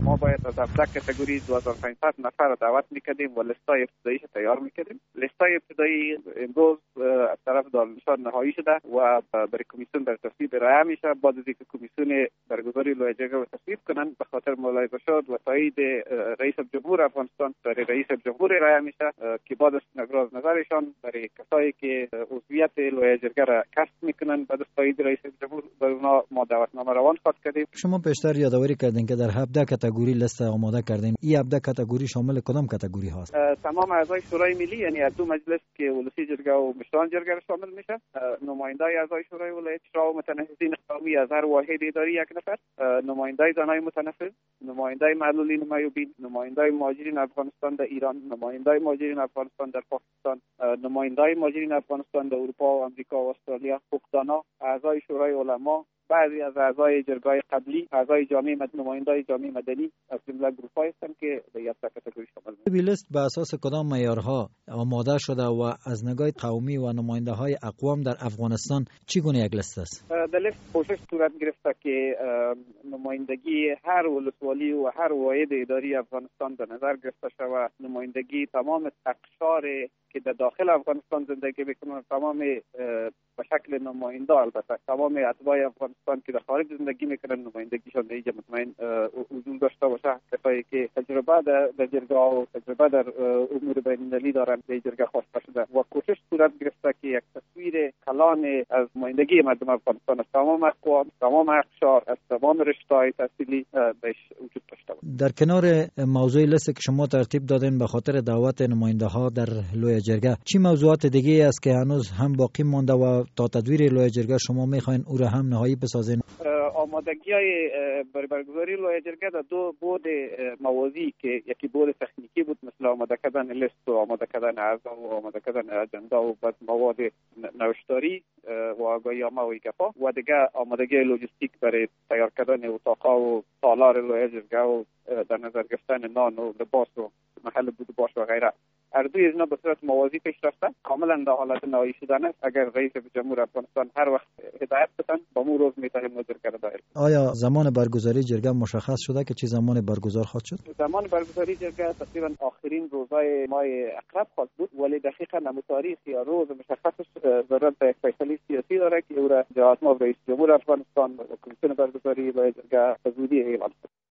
ما باید از 17 کاتگوری 2500 نفر دعوت میکردیم و لیستای ابتداییش تیار میکردیم. لیستای ابتدایی امروز از طرف دارالنشان نهایی شده و برای کمیسیون در تصویب رای میشه. بعد از اینکه کمیسیون برگزاری لایحه جرگه رو تصویب کنن به خاطر ملاحظه شد و تایید رئیس جمهور افغانستان برای رئیس جمهور رای میشه که بعد از نظر نظرشان برای کسایی که عضویت لایحه جرگه را کسب میکنن بعد از تایید رئیس جمهور بر اونا ما دعوتنامه روان خواهد کردیم. شما پیشتر یادآوری کردین که در 17 کاتگوری لیست آماده کردین. این 17 کاتگوری شامل کدام کاتگوری هاست؟ تمام اعضای شورای ملی یعنی دو مجلس که ولسی جرگه و مشران جرگه را شامل میشه، نمایندای اعضای شورای ولایت شورا و متنفذین قومی از هر واحد اداری یک نفر، نمایندای زنای متنفذ، نمایندای معلولین معیوبین، نمایندای مهاجرین افغانستان در ایران، نمایندای مهاجرین افغانستان در پاکستان، نمایندای مهاجرین افغانستان در اروپا و امریکا و استرالیا، حقوقدانا، اعضای شورای علما، بعضی از اعضای جرگه‌های قبلی، اعضای نمایندای جامعه مدنی از جمله گروه‌هایی هستند که به یک کاتگوری شامل میشن. این لیست به اساس کدام معیارها آماده شده و از نگاه قومی و نماینده‌های اقوام در افغانستان چگونه یک لیست است؟ در لیست کوشش صورت گرفته که نمایندگی هر ولسوالی و هر واحد اداری افغانستان در نظر گرفته شود، نمایندگی تمام اقشار که در داخل افغانستان زندگی میکنند، تمام به شکل نماینده، البته تمام اتباع افغانستان که در خارج زندگی میکنند نمایندگیشان در اینجا مطمئن وجود داشته باشه. کسایی که تجربه در جرگه و تجربه در امور بین‌المللی دارند در جرگه خواسته شده و کوشش صورت گرفته که یک تصویر کلان از نمایندگی مردم افغانستان از تمام اقوام، تمام اقشار، از تمام رشته‌های تحصیلی بهش وجود داشته باشه. در کنار موضوع لیست که شما ترتیب دادین به خاطر دعوت نماینده‌ها در لایحه جرگه، چی موضوعات دیگه است که هنوز هم باقی مانده و تا تدویر لایحه جرگه شما میخواین او را هم نهایی بسازین؟ آمادگی‌های برگزاری لایحه جرگه در دو بعد موازی که یکی بعد تکنیکی بود، مثل آماده کردن لیست و آماده کردن اعضا و آماده کردن اجندا و بعد مواد نوشتاری و آگاهی‌نامه و گپا، و دیگه آمادگی لوجستیک برای تیار کردن اتاق‌ها و تالار لایحه جرگه و در نظر گرفتن نان و لباس و محل بود باش و غیره. هر دوی از اینا به صورت موازی پیش رفته، کاملا در حالت نهایی شدن است. اگر رئیس جمهور افغانستان هر وقت هدایت بدن با مو روز میتونیم جرگه را دایر. آیا زمان برگزاری جرگه مشخص شده که چه زمان برگزار خواهد شد؟ زمان برگزاری جرگه تقریبا آخرین روزهای ماه اقرب خواهد بود، ولی دقیقاً تاریخ یا روز مشخصش ضرورت به فیصله سیاسی داره که او را جهات ما رئیس جمهور افغانستان و کمیسیون برگزاری لایحه جرگه به زودی اعلام